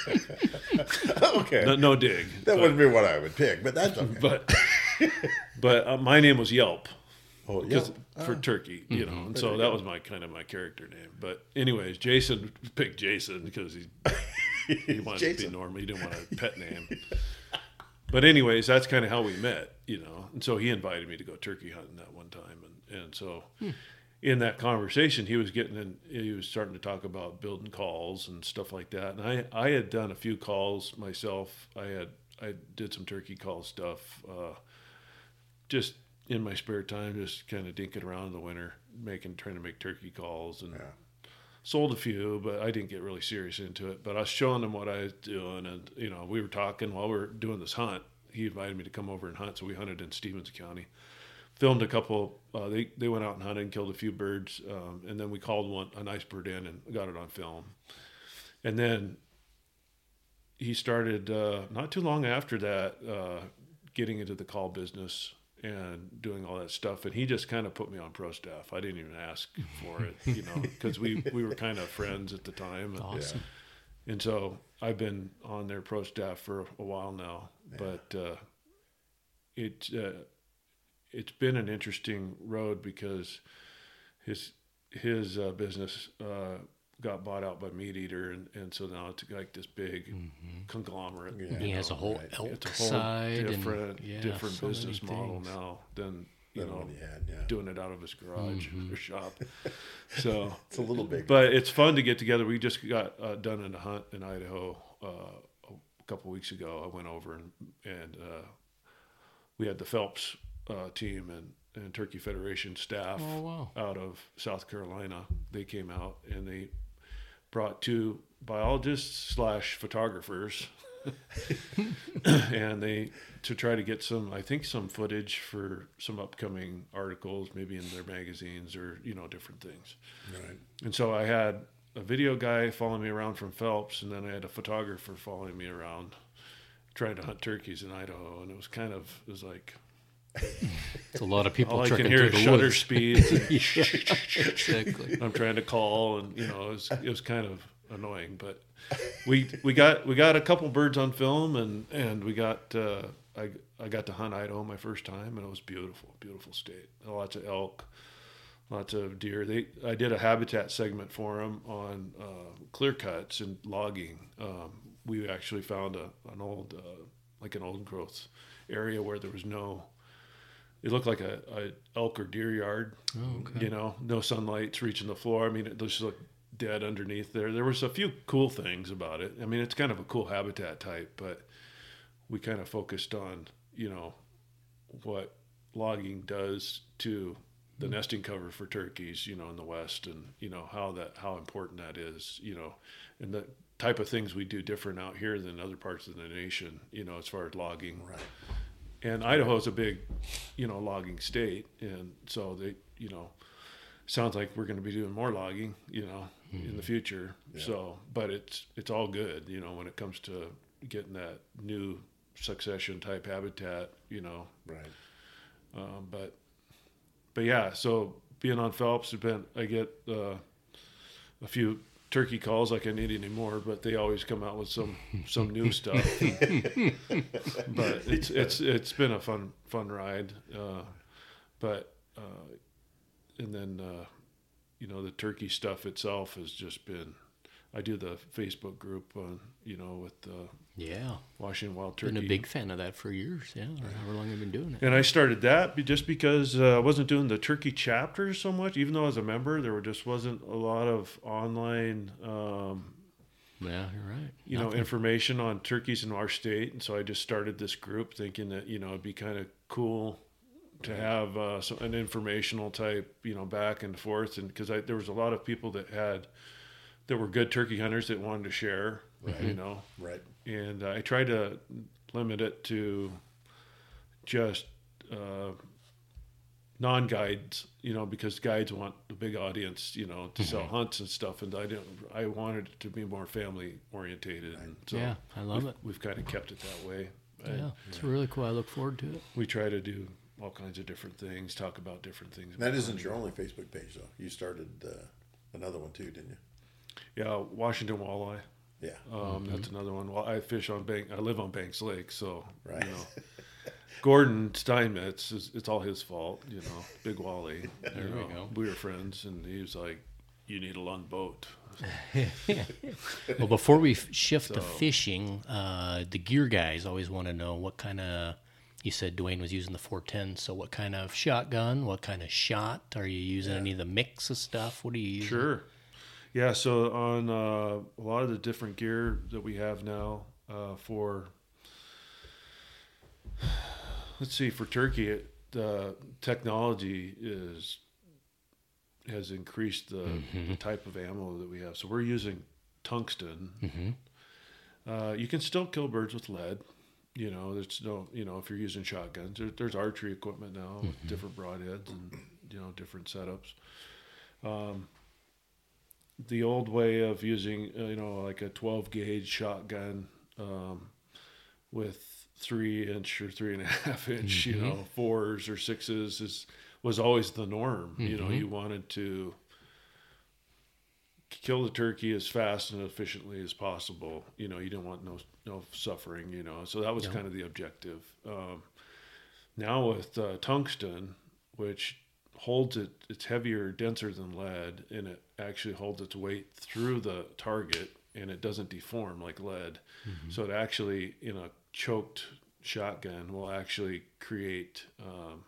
put. Okay. no, no dig. That but, wouldn't be what I would pick, but that's okay. But, but uh, my name was Yelp. oh, yeah. Because for turkey, you know, and so that was my kind of my character name. But anyways, Jason picked Jason because he he wanted to Jason. be normal. He didn't want a pet name. But anyways, that's kind of how we met, you know. And so he invited me to go turkey hunting that one time, and and so in that conversation, he was getting in. He was starting to talk about building calls and stuff like that. And I I had done a few calls myself. I had I did some turkey call stuff, uh, just in my spare time, just kind of dinking around in the winter, making trying to make turkey calls, and Yeah. sold a few, but I didn't get really serious into it. But I was showing him what I was doing, and you know, we were talking while we were doing this hunt. He invited me to come over and hunt, so we hunted in Stevens County. Filmed a couple. Uh, they they went out and hunted and killed a few birds, um, and then we called one a nice bird in and got it on film. And then he started uh, not too long after that, uh, getting into the call business and doing all that stuff. And he just kind of put me on pro staff. I didn't even ask for it, you know, because we, we were kind of friends at the time. And, Awesome. and so I've been on their pro staff for a while now, but uh, it, uh, it's been an interesting road because his, his uh, business uh, got bought out by Meat Eater. And, and so now it's like this big conglomerate. Yeah. He has a whole right. elk It's a whole side different, and yeah, different so many business model things. now than you Than know what he had, yeah. doing it out of his garage or shop. So, It's a little big. but it's fun to get together. We just got uh, done in a hunt in Idaho uh, a couple weeks ago. I went over and and uh, we had the Phelps uh, team and, and Turkey Federation staff Oh, wow. out of South Carolina. They came out and they brought two biologists slash photographers and they to try to get some I think some footage for some upcoming articles maybe in their magazines or you know different things. Right. And so I had a video guy following me around from Phelps, and then I had a photographer following me around trying to hunt turkeys in Idaho, and it was kind of it was like It's a lot of people all I can trekking hear through is the shutter woods. speeds and Yeah, exactly. I'm trying to call, and you know, it was it was kind of annoying. But we we got we got a couple birds on film, and and we got uh, I I got to hunt Idaho my first time, and it was beautiful, beautiful state. Lots of elk, lots of deer. They I did a habitat segment for them on uh, clear cuts and logging. Um, we actually found a an old uh, like an old growth area where there was no. It looked like a, a elk or deer yard. Oh, okay. You know, no sunlight's reaching the floor. I mean, it just looked dead underneath there. There was a few cool things about it. I mean, it's kind of a cool habitat type, but we kind of focused on, you know, what logging does to the nesting cover for turkeys, you know, in the West, and, you know, how that, how important that is, you know, and the type of things we do different out here than other parts of the nation, you know, as far as logging. Right. And Idaho is a big, you know, logging state, and so they, you know, sounds like we're going to be doing more logging, you know, mm-hmm. in the future. Yeah. So, but it's it's all good, you know, when it comes to getting that new succession type habitat, you know. Right. Um, but but yeah, so being on Phelps has been, I get uh, a few turkey calls like I need any more, but they always come out with some some new stuff. But it's it's it's been a fun fun ride. Uh, but uh, and then uh, you know, the turkey stuff itself has just been. I do the Facebook group on, you know, with uh, yeah Washington Wild Turkey. Been a big fan of that for years, yeah. Or however long you've been doing it. And I started that just because uh, I wasn't doing the turkey chapters so much. Even though as a member, there were just wasn't a lot of online, um, yeah, you're right. You Nothing. know, information on turkeys in our state, and so I just started this group, thinking that, you know, it'd be kind of cool to have uh, so an informational type, you know, back and forth, and because there was a lot of people that had. That were good turkey hunters that wanted to share, right. you know. Right. And uh, I tried to limit it to just uh, non-guides, you know, because guides want a big audience, you know, to mm-hmm. sell hunts and stuff. And I didn't. I wanted it to be more family orientated. And so yeah, I love we've, it. We've kind of kept it that way. Yeah, and, it's yeah. really cool. I look forward to it. We try to do all kinds of different things, talk about different things. That isn't hunting. Your only Facebook page, though. You started uh, another one too, didn't you? Yeah, Washington Walleye. Yeah, um, mm-hmm. that's another one. Well, I fish on Bank. I live on Banks Lake, so right. you know, Gordon Steinmetz is it's all his fault. You know, Big Wally. There you we know, go. We were friends, and he was like, "You need a Lund boat." Well, before we shift so, to fishing, uh, the gear guys always want to know what kind of. You said Dwayne was using the four ten, so what kind of shotgun? What kind of shot are you using? Yeah. Any of the mix of stuff? What are you using? Sure. Yeah, so on uh, a lot of the different gear that we have now uh, for, let's see, for turkey, it, the technology is has increased the, mm-hmm. the type of ammo that we have. So we're using tungsten. Mm-hmm. Uh, you can still kill birds with lead. You know, there's no, you know, if you're using shotguns, there, there's archery equipment now with mm-hmm. different broadheads and, you know, different setups. Um, the old way of using, uh, you know, like a twelve gauge shotgun um, with three inch or three and a half inch, mm-hmm. you know, fours or sixes is was always the norm. Mm-hmm. You know, you wanted to kill the turkey as fast and efficiently as possible. You know, you didn't want no no suffering. You know, so that was yeah. kind of the objective. Um, now with uh, tungsten, which holds it, it's heavier, denser than lead, and it actually holds its weight through the target, and it doesn't deform like lead. Mm-hmm. So it actually, in a choked shotgun, will actually create um,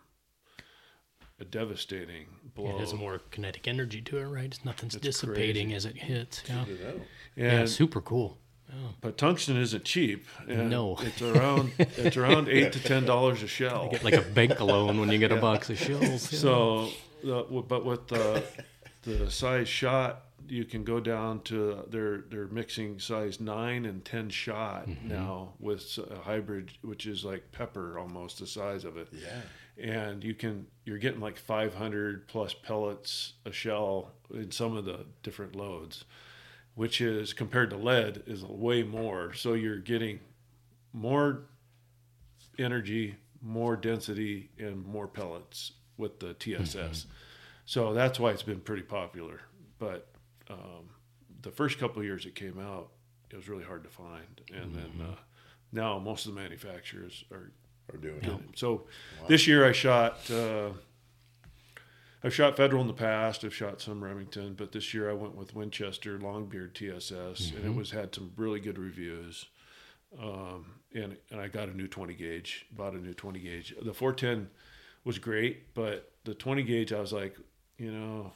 a devastating blow. It has more kinetic energy to it, right? It's nothing's it's dissipating crazy. As it hits. Yeah, and, yeah, super cool. Oh. But tungsten isn't cheap. And no, it's around it's around eight to ten dollars a shell. You get like a bank loan when you get yeah. a box of shells. Yeah. So, uh, but with the the size shot, you can go down to they're they're mixing size nine and ten shot mm-hmm. now with a hybrid, which is like pepper almost the size of it. Yeah, and you can you're getting like five hundred plus pellets a shell in some of the different loads, which is compared to lead is way more. So you're getting more energy, more density, and more pellets with the T S S. Mm-hmm. So that's why it's been pretty popular. But um, the first couple of years it came out, it was really hard to find. And mm-hmm. then uh, now most of the manufacturers are, are doing it. it. So wow. this year I shot... Uh, I've shot Federal in the past. I've shot some Remington, but this year I went with Winchester Longbeard T S S, mm-hmm. and it was had some really good reviews. Um, and and I got a new twenty gauge. Bought a new twenty gauge. The four ten was great, but the twenty gauge, I was like, you know,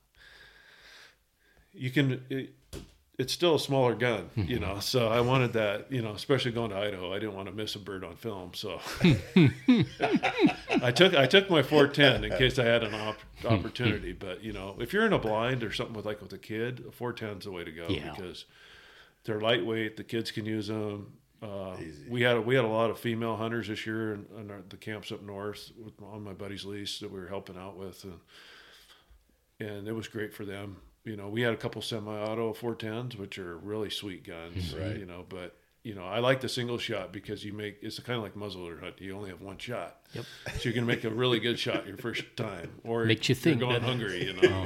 you can. It, it's still a smaller gun, mm-hmm. you know. So I wanted that, you know, especially going to Idaho. I didn't want to miss a bird on film, so I took I took my four ten in case I had an op- opportunity. But you know, if you're in a blind or something with like with a kid, a four ten's the way to go yeah. because they're lightweight. The kids can use them. Uh, we had we had a lot of female hunters this year in, in our, the camps up north with, on my buddy's lease that we were helping out with, and and it was great for them. You know, we had a couple semi-auto four tens, which are really sweet guns, Right. you know, but you know, I like the single shot because you make, it's kind of like muzzleloader hunt. You only have one shot. Yep. So you can make a really good shot your first time, or Makes you think, you're going doesn't hungry, you know.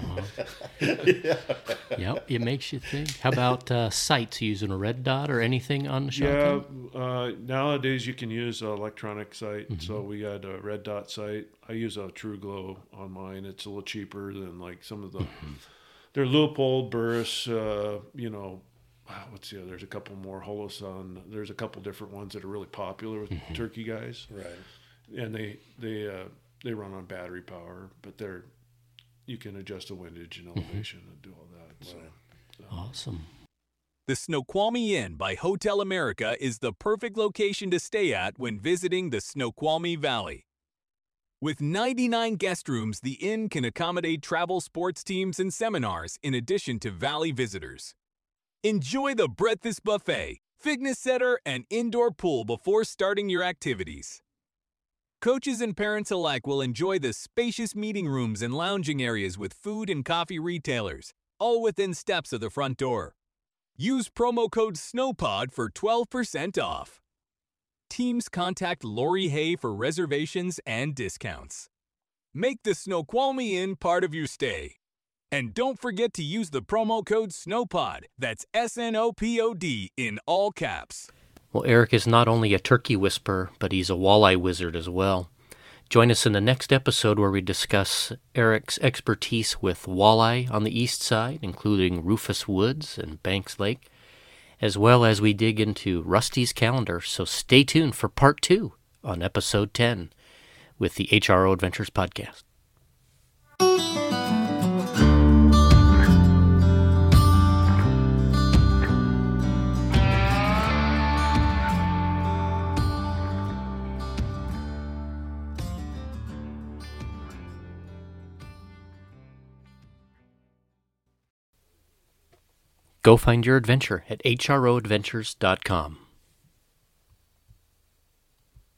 Uh-huh. Yep, it makes you think. How about uh, sights? Using a red dot or anything on the shotgun? Yeah, uh, nowadays you can use an electronic sight. Mm-hmm. So we got a red dot sight. I use a True Glow on mine. It's a little cheaper than like some of the, Mm-hmm. they're Leupold, Burris, uh, you know, wow, what's the other? There's a couple more, Holosun. There's a couple different ones that are really popular with Mm-hmm. turkey guys. Right. And they, they, uh, they run on battery power, but they're, you can adjust the windage and elevation and do all that. So. Awesome. The Snoqualmie Inn by Hotel America is the perfect location to stay at when visiting the Snoqualmie Valley. With ninety-nine guest rooms, the inn can accommodate travel sports teams and seminars in addition to Valley visitors. Enjoy the breakfast buffet, fitness center, and indoor pool before starting your activities. Coaches and parents alike will enjoy the spacious meeting rooms and lounging areas with food and coffee retailers, all within steps of the front door. Use promo code SNOWPOD for twelve percent off. Teams contact Lori Hay for reservations and discounts. Make the Snoqualmie Inn part of your stay. And don't forget to use the promo code SNOWPOD, that's S N O P O D in all caps. Well, Eric is not only a turkey whisperer, but he's a walleye wizard as well. Join us in the next episode where we discuss Eric's expertise with walleye on the east side, including Rufus Woods and Banks Lake, as well as we dig into Rusty's calendar. So stay tuned for part two on episode ten with the H R O Adventures podcast. Go find your adventure at H R O adventures dot com.